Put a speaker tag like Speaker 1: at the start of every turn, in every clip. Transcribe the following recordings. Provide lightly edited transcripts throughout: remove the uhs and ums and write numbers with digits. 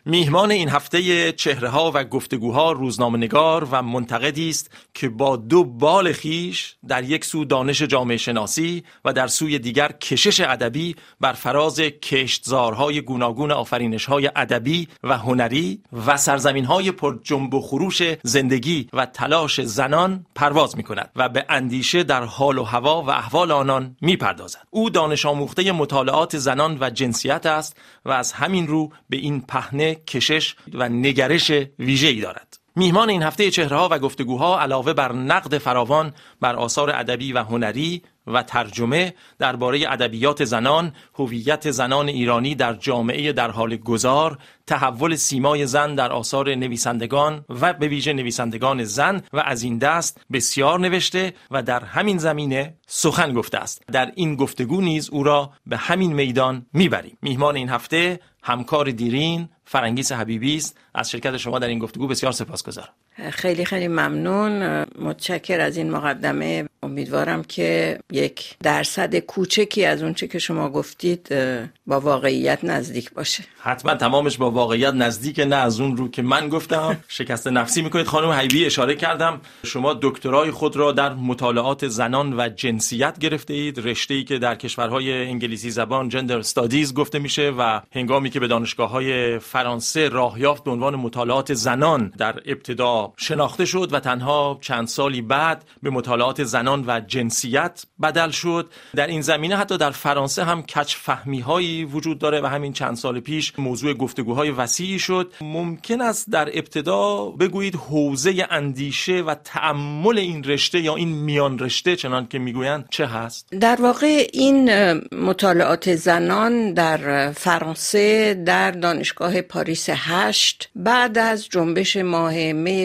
Speaker 1: میهمان این هفته چهره‌ها و گفتگوها روزنامه‌نگار و منتقدی است که با دو بال خویش، در یک سو دانش جامعه شناسی و در سوی دیگر کشش ادبی، بر فراز کشتزارهای گوناگون آفرینش‌های ادبی و هنری و سرزمین‌های پر جنب و خروش زندگی و تلاش زنان پرواز می‌کند و به اندیشه در حال و هوا و احوال آنان می‌پردازد. او دانش آموخته مطالعات زنان و جنسیت است و از همین رو به این پهنه کشش و نگرش ویژه‌ای دارد. میهمان این هفته چهره‌ها و گفتگوها علاوه بر نقد فراوان بر آثار ادبی و هنری و ترجمه درباره ادبیات زنان، هویت زنان ایرانی در جامعه در حال گذار، تحول سیمای زن در آثار نویسندگان و به ویژه نویسندگان زن و از این دست بسیار نوشته و در همین زمینه سخن گفته است. در این گفتگو نیز او را به همین میدان میبریم. میهمان این هفته همکار دیرین فرنگیس حبیبی است. از شرکت شما در این گفتگو بسیار سپاسگزارم.
Speaker 2: خیلی خیلی ممنون، متشکر از این مقدمه. امیدوارم که یک درصد کوچکی از اون چه که شما گفتید با واقعیت نزدیک باشه.
Speaker 1: حتما تمامش با واقعیت نزدیک، نه از اون رو که من گفتم شکست نفسی میکنید. خانم حبیبی اشاره کردم شما دکترای خود را در مطالعات زنان و جنسیت گرفته اید، رشته‌ای که در کشورهای انگلیسی زبان جندر استادیز گفته میشه و هنگامی که به دانشگاه‌های فرانسه راه یافت به عنوان مطالعات زنان در ابتدا شناخته شد و تنها چند سالی بعد به مطالعات زنان و جنسیت بدل شد. در این زمینه حتی در فرانسه هم کج فهمی‌هایی وجود داره و همین چند سال پیش موضوع گفتگوهای وسیعی شد. ممکن است در ابتدا بگویید حوزه اندیشه و تأمل این رشته یا این میان رشته چنان که میگویند چه هست؟
Speaker 2: در واقع این مطالعات زنان در فرانسه در دانشگاه پاریس 8 بعد از جنبش ماه می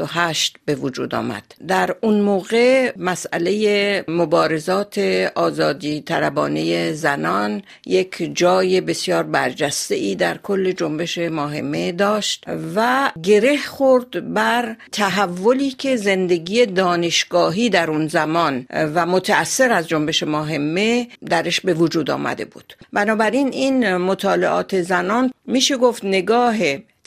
Speaker 2: 68 به وجود آمد. در اون موقع مسئله مبارزات آزادی طلبانه زنان یک جای بسیار برجسته‌ای در کل جنبش ماه می داشت و گره خورد بر تحولی که زندگی دانشگاهی در اون زمان و متأثر از جنبش ماه می درش به وجود آمده بود. بنابراین این مطالعات زنان میشه گفت نگاه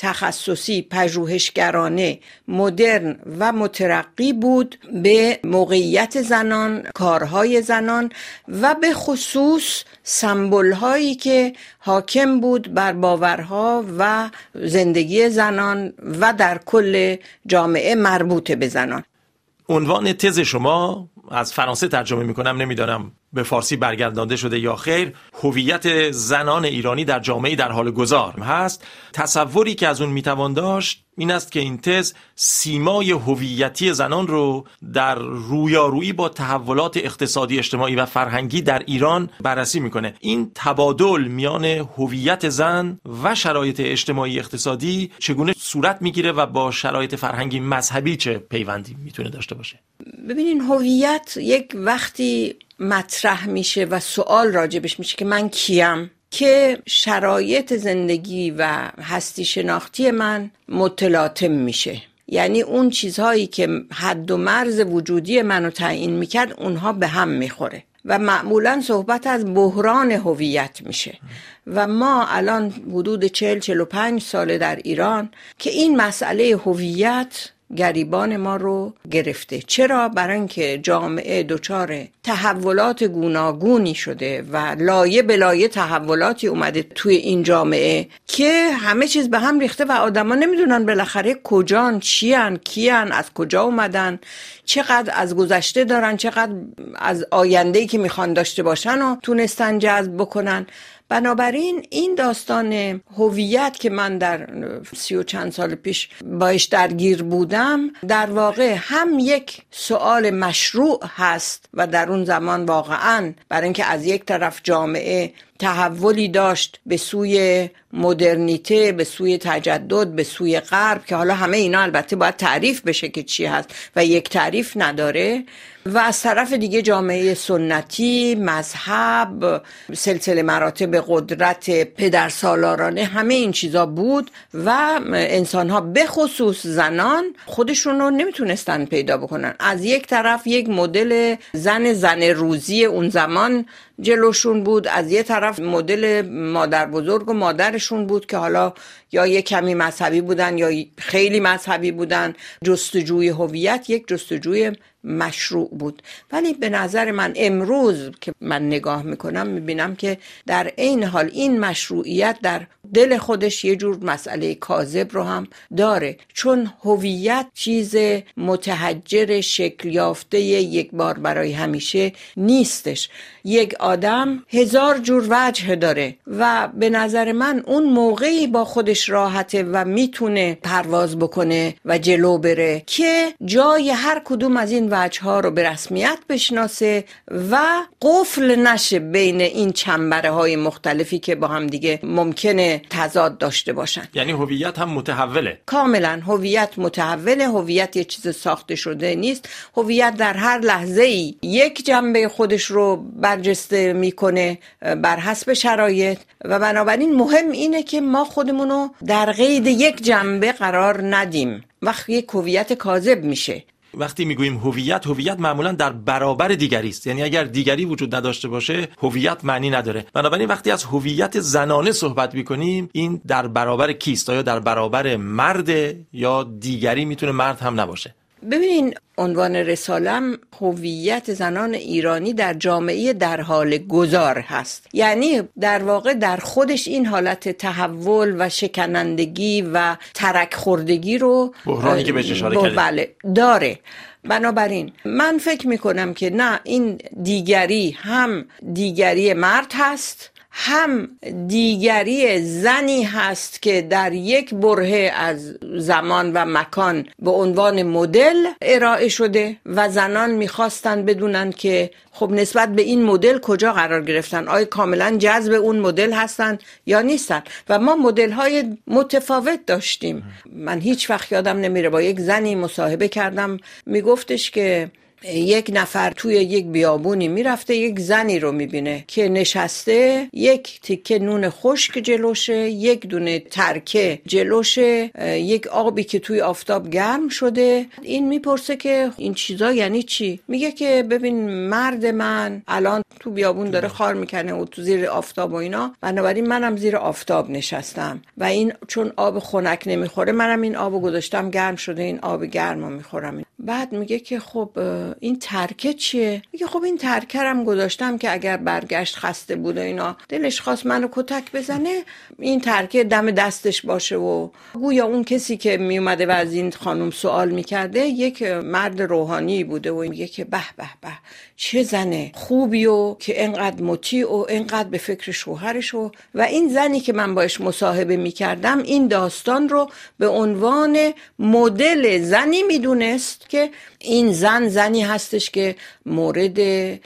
Speaker 2: تخصصی، پژوهشگرانه، مدرن و مترقی بود به موقعیت زنان، کارهای زنان و به خصوص سمبول‌هایی که حاکم بود بر باورها و زندگی زنان و در کل جامعه مربوط به زنان.
Speaker 1: عنوان تز شما از فرانسه ترجمه میکنم، نمیدانم به فارسی برگردانده شده یا خیر، هویت زنان ایرانی در جامعه در حال گذار هست. تصوری که از اون میتوان داشت این است که این تز سیمای هویتی زنان رو در رویارویی با تحولات اقتصادی، اجتماعی و فرهنگی در ایران بررسی میکنه. این تبادل میان هویت زن و شرایط اجتماعی اقتصادی چگونه صورت میگیره و با شرایط فرهنگی مذهبی چه پیوندی میتونه داشته باشه؟
Speaker 2: ببینین، هویت یک وقتی مطرح میشه و سوال راجبش میشه که من کیم، که شرایط زندگی و هستی شناختی من متلاطم میشه. یعنی اون چیزهایی که حد و مرز وجودی منو تعیین میکرد اونها به هم میخوره و معمولا صحبت از بحران هویت میشه و ما الان حدود 40-45 ساله در ایران که این مسئله هویت گریبان ما رو گرفته. چرا؟ برای اینکه جامعه دچار تحولات گوناگونی شده و لایه به لایه تحولاتی اومده توی این جامعه که همه چیز به هم ریخته و آدما نمیدونن بالاخره کجان، چیان، کیان، از کجا اومدن، چقدر از گذشته دارن، چقدر از آینده‌ای که میخوان داشته باشن و تونستن جذب بکنن. بنابراین این داستان هویت که من در 30 و چند سال پیش باش درگیر بودم در واقع هم یک سوال مشروع هست و در اون زمان واقعاً برای اینکه از یک طرف جامعه تحولی داشت به سوی مدرنیته، به سوی تجدد، به سوی غرب که حالا همه اینا البته باید تعریف بشه که چی هست و یک تعریف نداره، و از طرف دیگه جامعه سنتی، مذهب، سلسله مراتب قدرت پدرسالارانه، همه این چیزا بود و انسان‌ها به خصوص زنان خودشون رو نمیتونستن پیدا بکنن. از یک طرف یک مدل زن روزی اون زمان جلوشون بود، از یک طرف مدل مادر بزرگ و مادرشون بود که حالا یا یک کمی مذهبی بودن یا خیلی مذهبی بودن. جستجوی هویت یک جستجوی مشروع بود. ولی به نظر من امروز که من نگاه میکنم میبینم که در عین حال این مشروعیت در دل خودش یه جور مسئله کاذب رو هم داره، چون هویت چیز متحجر شکل یافته یک بار برای همیشه نیستش. یک آدم 1000 جور وجه داره و به نظر من اون موقعی با خودش راحته و میتونه پرواز بکنه و جلو بره که جای هر کدوم از این وجه‌ها رو به رسمیت بشناسه و قفل نشه بین این چنبره‌های مختلفی که با هم دیگه ممکنه تضاد داشته باشن.
Speaker 1: یعنی هویت هم متحوله.
Speaker 2: کاملا هویت متحوله. هویت یه چیز ساخته شده نیست. هویت در هر لحظه‌ای یک جنبه خودش رو برجسته میکنه بر حسب شرایط و بنابراین مهم اینه که ما خودمونو در قید یک جنبه قرار ندیم. وقتی یک هویت کاذب میشه.
Speaker 1: وقتی میگوییم هویت معمولا در برابر دیگری است. یعنی اگر دیگری وجود نداشته باشه هویت معنی نداره. بنابراین وقتی از هویت زنانه صحبت میکنیم این در برابر کیست؟ آیا در برابر مرد یا دیگری میتونه مرد هم نباشه؟
Speaker 2: ببینین عنوان رسالم هویت زنان ایرانی در جامعه در حال گذار هست. یعنی در واقع در خودش این حالت تحول و شکنندگی و ترک خوردگی رو
Speaker 1: بحرانی که بهش اشاره کردید
Speaker 2: بله داره. بنابراین من فکر میکنم که نه، این دیگری هم دیگری مرد هست هم دیگری زنی هست که در یک برهه از زمان و مکان به عنوان مدل ارائه شده و زنان میخواستن بدونن که خب نسبت به این مدل کجا قرار گرفتن، آیا کاملا جذب اون مدل هستن یا نیستن. و ما مدل های متفاوت داشتیم. من هیچ وقت یادم نمیره با یک زنی مصاحبه کردم، میگفتش که یک نفر توی یک بیابونی میرفته، یک زنی رو میبینه که نشسته، یک تیکه نون خشک جلوشه، یک دونه ترکه جلوشه، یک آبی که توی آفتاب گرم شده. این میپرسه که این چیزا یعنی چی؟ میگه که ببین مرد من الان تو بیابون داره خار میکنه و تو زیر آفتاب و اینا، بنابراین منم زیر آفتاب نشستم و این چون آب خنک نمیخوره منم این آبو گذاشتم گرم شده، این آب گرمو میخورم. بعد میگه که خب این ترکه چیه؟ میگه خب این ترکه هم گذاشتم که اگر برگشت خسته بود و اینا دلش خواست منو کتک بزنه، این ترکه دم دستش باشه. و گویا اون کسی که میومده و از این خانم سوال میکرده یک مرد روحانی بوده و میگه که به به به چه زنه خوبی و که اینقدر مطیع و اینقدر به فکر شوهرش. و این زنی که من باش مصاحبه میکردم این داستان رو به عنوان مدل زنی میدونست که این زنی هستش که مورد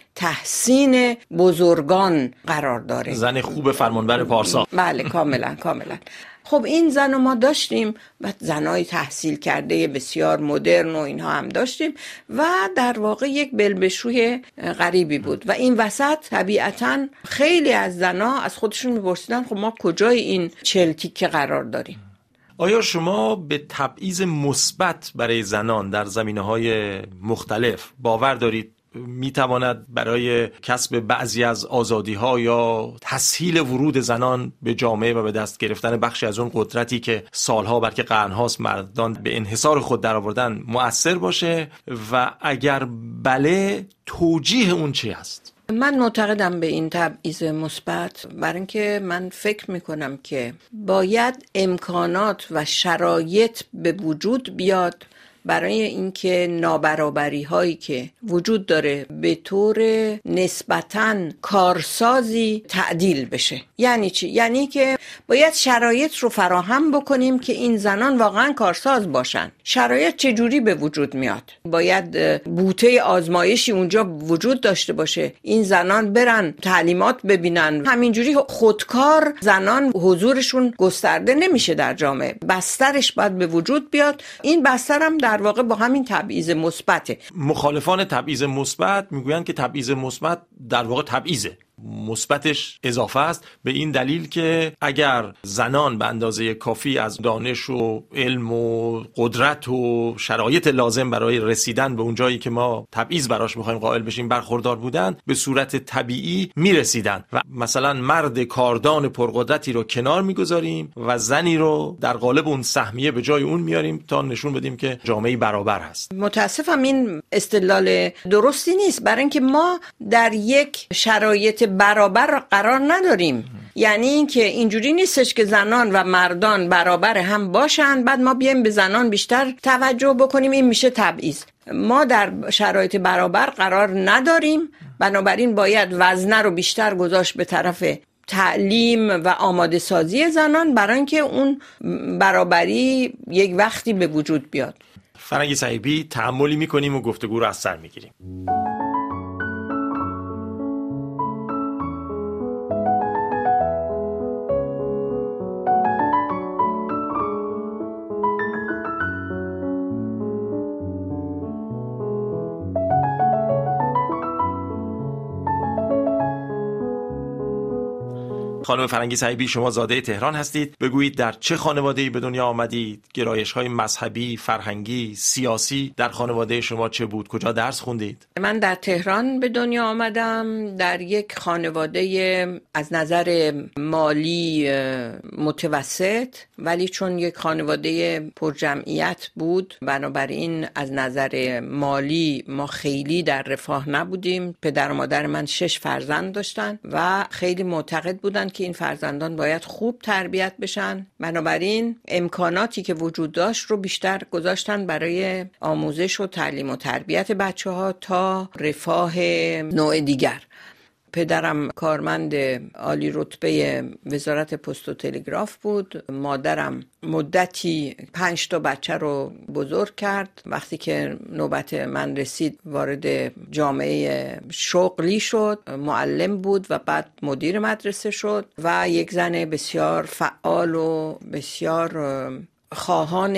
Speaker 2: تحسین بزرگان قرار داره،
Speaker 1: زن خوب فرمانبر پارسا.
Speaker 2: بله کاملا. خب این زن رو ما داشتیم و زنای تحصیل کرده بسیار مدرن و اینها هم داشتیم و در واقع یک بلبشوی غریبی بود. و این وسط طبیعتاً خیلی از زنا از خودشون میپرسیدن خب ما کجای این 40 تیکه قرار داریم؟
Speaker 1: آیا شما به تبعیض مثبت برای زنان در زمینه‌های مختلف باور دارید میتواند برای کسب بعضی از آزادی‌ها یا تسهیل ورود زنان به جامعه و به دست گرفتن بخشی از اون قدرتی که سالها بلکه قرن‌هاست مردان به انحصار خود درآوردن مؤثر باشه؟ و اگر بله توجیه اون چی است؟
Speaker 2: من معتقدم به این تبعیض مثبت، برای اینکه من فکر میکنم که باید امکانات و شرایط به وجود بیاد برای اینکه نابرابری هایی که وجود داره به طور نسبتاً کارسازی تعدیل بشه. یعنی چی؟ یعنی که باید شرایط رو فراهم بکنیم که این زنان واقعاً کارساز باشن. شرایط چجوری به وجود میاد؟ باید بوته آزمایشی اونجا وجود داشته باشه، این زنان برن تعلیمات ببینن. همینجوری خودکار زنان حضورشون گسترده نمیشه در جامعه. بسترش باید به وجود بیاد. این بستر هم در واقع با همین تبعیض مثبته.
Speaker 1: مخالفان تبعیض مثبت میگویند که تبعیض مثبت در واقع تبعیضه. مثبتش اضافه است، به این دلیل که اگر زنان به اندازه کافی از دانش و علم و قدرت و شرایط لازم برای رسیدن به اون جایی که ما تبعیض براش می‌خوایم قائل بشیم برخوردار بودند، به صورت طبیعی میرسیدن و مثلا مرد کاردان پرقدرتی رو کنار میگذاریم و زنی رو در قالب اون سهمیه به جای اون میاریم تا نشون بدیم که جامعه برابر هست.
Speaker 2: متاسفم این استدلال درستی نیست، برای اینکه ما در یک شرایط برابر قرار نداریم. یعنی اینکه اینجوری نیستش که زنان و مردان برابر هم باشن بعد ما بیایم به زنان بیشتر توجه بکنیم، این میشه تبعیض. ما در شرایط برابر قرار نداریم، بنابراین باید وزنه رو بیشتر گذاشت به طرف تعلیم و آماده سازی زنان برای اینکه اون برابری یک وقتی به وجود بیاد.
Speaker 1: فرنگی صاحبی، تأملی میکنیم و گفتگو رو از سر میگیریم. خانم فرنگی صاحبی، شما زاده تهران هستید. بگویید در چه خانواده‌ای به دنیا آمدید؟ گرایش‌های مذهبی، فرهنگی، سیاسی در خانواده شما چه بود؟ کجا درس خوندید؟
Speaker 2: من در تهران به دنیا آمدم، در یک خانواده از نظر مالی متوسط، ولی چون یک خانواده پرجمعیت بود بنابراین از نظر مالی ما خیلی در رفاه نبودیم. پدر و مادر من 6 فرزند داشتن و خیلی معتقد بودن که این فرزندان باید خوب تربیت بشن، بنابراین امکاناتی که وجود داشت رو بیشتر گذاشتن برای آموزش و تعلیم و تربیت بچه‌ها تا رفاه نوع دیگر. پدرم کارمند عالی رتبه وزارت پست و تلگراف بود. مادرم مدتی 5 تا بچه رو بزرگ کرد. وقتی که نوبت من رسید وارد جامعه شغلی شد، معلم بود و بعد مدیر مدرسه شد و یک زن بسیار فعال و بسیار خواهان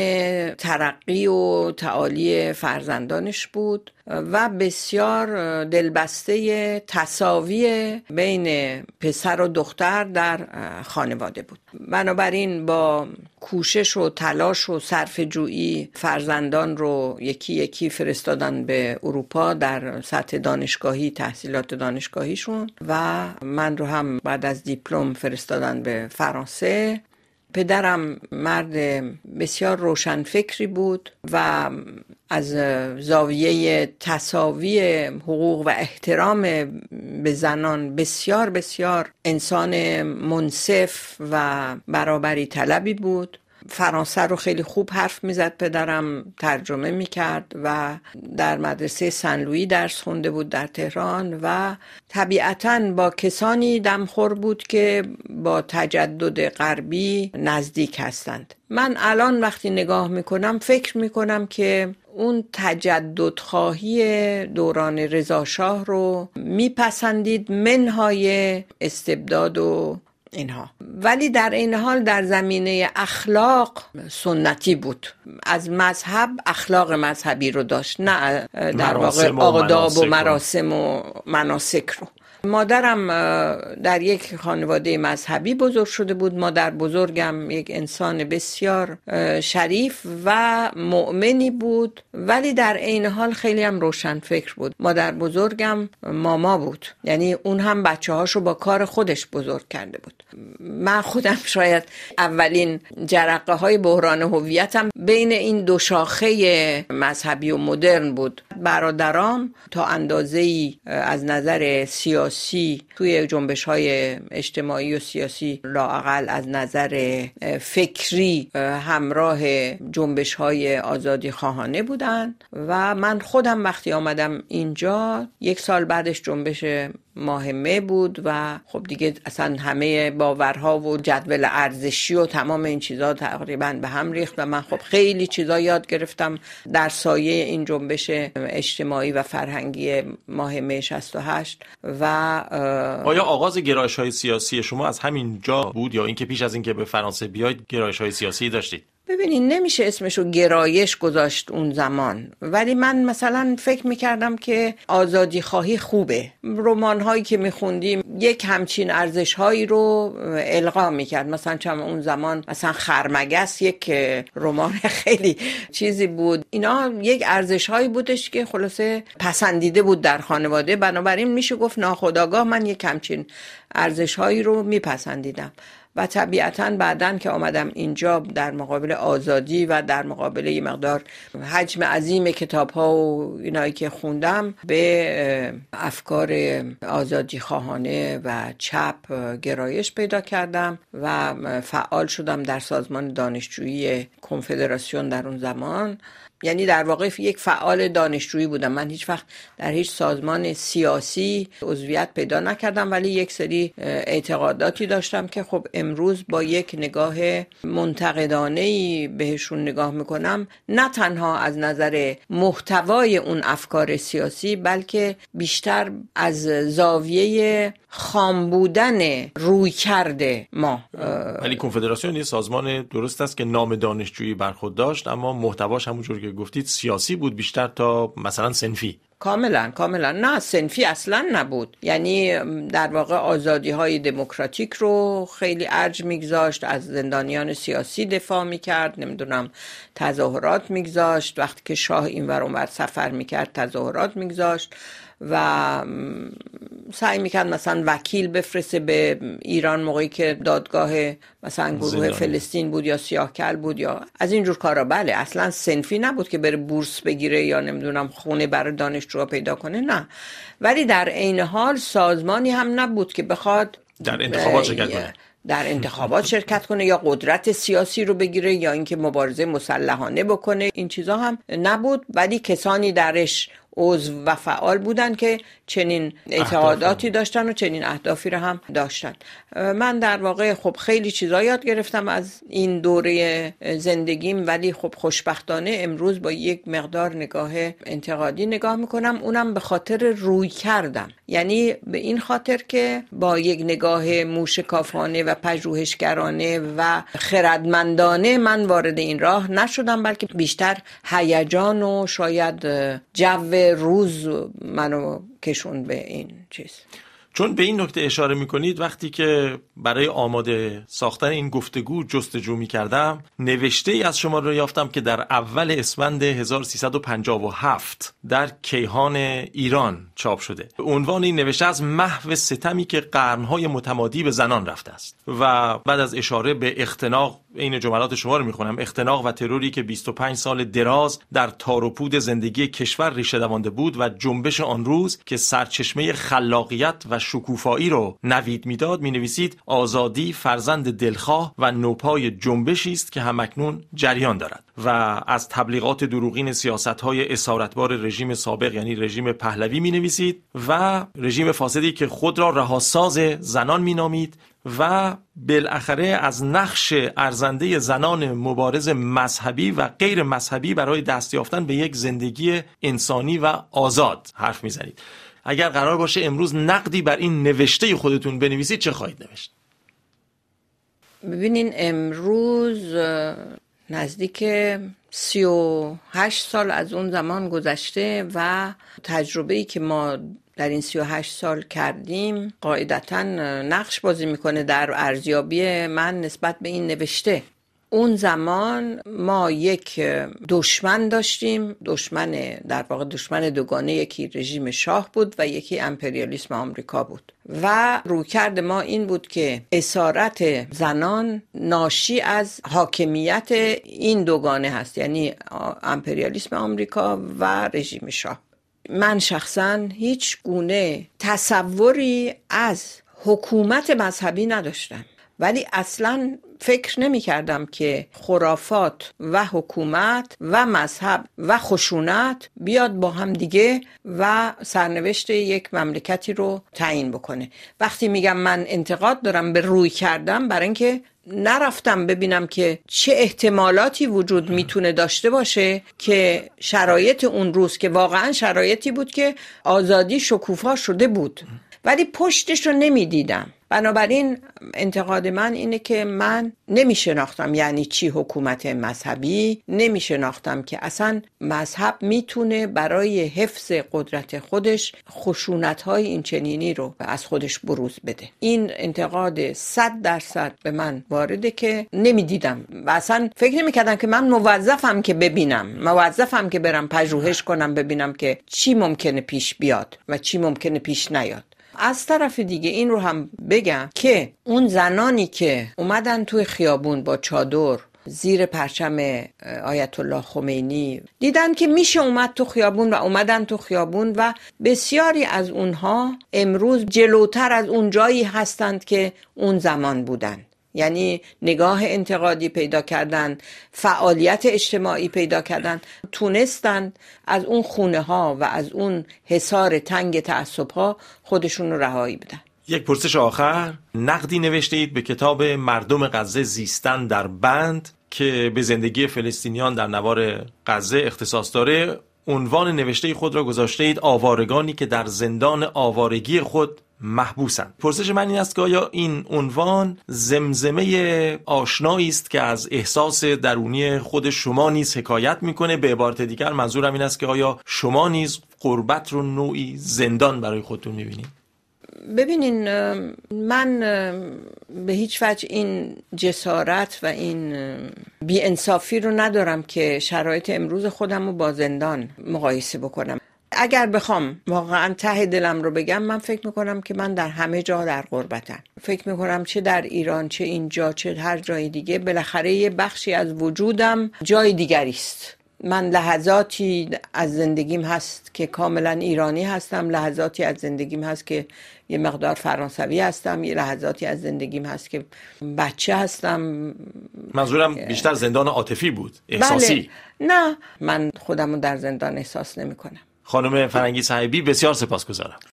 Speaker 2: ترقی و تعالی فرزندانش بود و بسیار دلبسته تساوی بین پسر و دختر در خانواده بود. بنابراین با کوشش و تلاش و صرفه‌جویی فرزندان رو یکی یکی فرستادن به اروپا در سطح دانشگاهی، تحصیلات دانشگاهیشون، و من رو هم بعد از دیپلم فرستادن به فرانسه. پدرم مرد بسیار روشنفکری بود و از زاویه تساوی حقوق و احترام به زنان بسیار بسیار انسان منصف و برابری طلبی بود. فرانسه رو خیلی خوب حرف میزد، پدرم ترجمه میکرد و در مدرسه سن لویی درس خونده بود در تهران و طبیعتاً با کسانی دمخور بود که با تجدد غربی نزدیک هستند. من الان وقتی نگاه میکنم فکر میکنم که اون تجدد خواهی دوران رضاشاه رو میپسندید منهای استبداد و اینها، ولی در این حال در زمینه اخلاق سنتی بود. از مذهب اخلاق مذهبی رو داشت، نه در واقع آداب و مراسم و مناسک رو. مادرم در یک خانواده مذهبی بزرگ شده بود. مادر بزرگم یک انسان بسیار شریف و مؤمنی بود، ولی در این حال خیلی هم روشن فکر بود. مادر بزرگم ماما بود، یعنی اون هم بچه هاشو با کار خودش بزرگ کرده بود. من خودم شاید اولین جرقه های بحران هویتم بین این دو شاخه مذهبی و مدرن بود. برادرام تا اندازه‌ای از نظر سیاسی توی جنبش‌های اجتماعی و سیاسی لااقل از نظر فکری همراه جنبش‌های آزادی خواهانه بودن و من خودم وقتی آمدم اینجا 1 سال بعدش جنبش ماهمه بود و خب دیگه اصلا همه باورها و جدول ارزشی و تمام این چیزا تقریبا به هم ریخت و من خب خیلی چیزا یاد گرفتم در سایه این جنبش اجتماعی و فرهنگی ماهمه 68. و
Speaker 1: آیا آغاز گرایش‌های سیاسی شما از همین جا بود یا اینکه پیش از اینکه به فرانسه بیاید گرایش‌های سیاسی داشتید؟
Speaker 2: ببینین نمیشه اسمشو گرایش گذاشت اون زمان، ولی من مثلا فکر میکردم که آزادی خواهی خوبه. رمان هایی که میخوندیم یک همچین ارزش هایی رو القا میکرد. مثلا چون اون زمان مثلا خرمگس یک رمان خیلی چیزی بود، اینا یک ارزش هایی بودش که خلاصه پسندیده بود در خانواده، بنابراین میشه گفت ناخودآگاه من یک همچین ارزش هایی رو میپسندیدم. و طبیعتاً بعداً که آمدم اینجا در مقابل آزادی و در مقابل یه مقدار حجم عظیم کتاب‌ها و اینایی که خوندم به افکار آزادی خواهانه و چپ گرایش پیدا کردم و فعال شدم در سازمان دانشجویی کنفدراسیون در اون زمان. یعنی در واقع یک فعال دانشجویی بودم. من هیچ وقت در هیچ سازمان سیاسی عضویت پیدا نکردم، ولی یک سری اعتقاداتی داشتم که خب امروز با یک نگاه منتقدانه‌ای بهشون نگاه میکنم، نه تنها از نظر محتوای اون افکار سیاسی، بلکه بیشتر از زاویه خام بودن روی کرده ما.
Speaker 1: ولی کنفدراسیون یه سازمان درست است که نام دانشجویی بر خود داشت، اما محتواش همونجور که گفتید سیاسی بود بیشتر تا مثلا صنفی.
Speaker 2: کاملا نه، صنفی اصلا نبود. یعنی در واقع آزادی های دموکراتیک رو خیلی ارج میگذاشت، از زندانیان سیاسی دفاع میکرد، نمیدونم تظاهرات میگذاشت، وقتی که شاه این ور اون ور سفر میکرد تظاهرات میگذاشت و سعی میکرد مثلا وکیل بفرسته به ایران موقعی که دادگاه مثلا گروه فلسطین بود یا سیاه‌کل بود یا از اینجور کارا. بله اصلا صنفی نبود که بره بورس بگیره یا نمیدونم خونه برای دانشجوها پیدا کنه، نه. ولی در عین حال سازمانی هم نبود که بخواد
Speaker 1: در انتخابات شرکت کنه،
Speaker 2: در انتخابات شرکت کنه یا قدرت سیاسی رو بگیره یا اینکه مبارزه مسلحانه بکنه. این چیزا هم نبود، ولی کسانی درش عضو و فعال بودن که چنین اعتقاداتی داشتن و چنین اهدافی رو هم داشتن. من در واقع خب خیلی چیزا یاد گرفتم از این دوره زندگیم، ولی خب خوشبختانه امروز با یک مقدار نگاه انتقادی نگاه میکنم، اونم به خاطر روی کردم. یعنی به این خاطر که با یک نگاه موشکافانه و پژوهشگرانه و خردمندانه من وارد این راه نشدم، بلکه بیشتر هیجان و شاید جو روز منو کشون به این چیز.
Speaker 1: چون به این نکته اشاره میکنید، وقتی که برای آماده ساختن این گفتگو جستجو میکردم، نوشته ای از شما رو یافتم که در اول اسفند 1357 در کیهان ایران چاپ شده. عنوان این نوشته از محو ستمی که قرنهای متمادی به زنان رفته است و بعد از اشاره به اختناق، این جملات شما رو میخونم، اختناق و تروری که 25 سال دراز در تار و پود زندگی کشور ریشه دوانده بود و جنبش آن روز که سرچشمه خلاقیت و شکوفایی رو نوید میداد، مینویسید آزادی فرزند دلخواه و نوپای جنبشی است که همکنون جریان دارد و از تبلیغات دروغین سیاست‌های اسارتبار رژیم سابق یعنی رژیم پهلوی مینویسید و رژیم فاسدی که خود را رهاساز زنان مینامید و بالاخره از نقش ارزنده زنان مبارز مذهبی و غیر مذهبی برای دست یافتن به یک زندگی انسانی و آزاد حرف میزنید. اگر قرار باشه امروز نقدی بر این نوشته خودتون بنویسید چه خواهید نوشت؟
Speaker 2: ببینین امروز نزدیک 38 سال از اون زمان گذشته و تجربه‌ای که ما در این 38 سال کردیم قاعدتاً نقش بازی میکنه در ارزیابی من نسبت به این نوشته. اون زمان ما یک دشمن داشتیم، در واقع دشمن دوگانه، یکی رژیم شاه بود و یکی امپریالیسم آمریکا بود و رویکرد ما این بود که اسارت زنان ناشی از حاکمیت این دوگانه هست، یعنی امپریالیسم آمریکا و رژیم شاه. من شخصا هیچ گونه تصوری از حکومت مذهبی نداشتم، ولی اصلاً فکر نمی کردم که خرافات و حکومت و مذهب و خشونت بیاد با هم دیگه و سرنوشت یک مملکتی رو تعیین بکنه. وقتی میگم من انتقاد دارم به روی کردم، برای اینکه نرفتم ببینم که چه احتمالاتی وجود میتونه داشته باشه که شرایط اون روز که واقعا شرایطی بود که آزادی شکوفا شده بود ولی پشتش رو نمیدیدم. بنابراین انتقاد من اینه که من نمیشناختم یعنی چی حکومت مذهبی، نمیشناختم که اصلا مذهب میتونه برای حفظ قدرت خودش خشونت‌های این چنینی رو از خودش بروز بده. این انتقاد 100% به من وارده که نمیدیدم و اصلا فکر نمیکردم که من موظفم که ببینم، موظفم که برم پژوهش کنم ببینم که چی ممکنه پیش بیاد و چی ممکنه پیش نیاد. از طرف دیگه این رو هم بگم که اون زنانی که اومدن توی خیابون با چادر زیر پرچم آیت الله خمینی دیدن که میشه اومد تو خیابون و اومدن تو خیابون و بسیاری از اونها امروز جلوتر از اون جایی هستند که اون زمان بودن. یعنی نگاه انتقادی پیدا کردن، فعالیت اجتماعی پیدا کردن، تونستن از اون خونه ها و از اون حصار تنگ تعصب ها خودشون رو رهایی بدن.
Speaker 1: یک پرسش آخر، نقدی نوشته اید به کتاب مردم غزه زیستن در بند که به زندگی فلسطینیان در نوار غزه اختصاص داره. عنوان نوشته خود را گذاشته اید آوارگانی که در زندان آوارگی خود محبوسند. پرسش من این است که آیا این عنوان زمزمه آشنایی است که از احساس درونی خود شما نیز حکایت میکنه؟ به عبارت دیگر منظورم این است که آیا شما نیز غربت رو نوعی زندان برای خودتون میبینید؟
Speaker 2: ببینین، من به هیچ وجه این جسارت و این بی‌انصافی رو ندارم که شرایط امروز خودم رو با زندان مقایسه بکنم. اگر بخوام واقعا ته دلم رو بگم، من فکر میکنم که من در همه جا در غربتم. فکر میکنم چه در ایران، چه اینجا، چه هر جای دیگه، بالاخره یه بخشی از وجودم جای دیگری است. من لحظاتی از زندگیم هست که کاملا ایرانی هستم، لحظاتی از زندگیم هست که یه مقدار فرانسوی هستم، یه لحظاتی از زندگیم هست که بچه هستم.
Speaker 1: منظورم بیشتر زندان عاطفی بود، احساسی.
Speaker 2: بله. نه، من خودمو در زندان احساس نمی کنم.
Speaker 1: خانم فرنگی صاحبی، بسیار سپاسگزارم.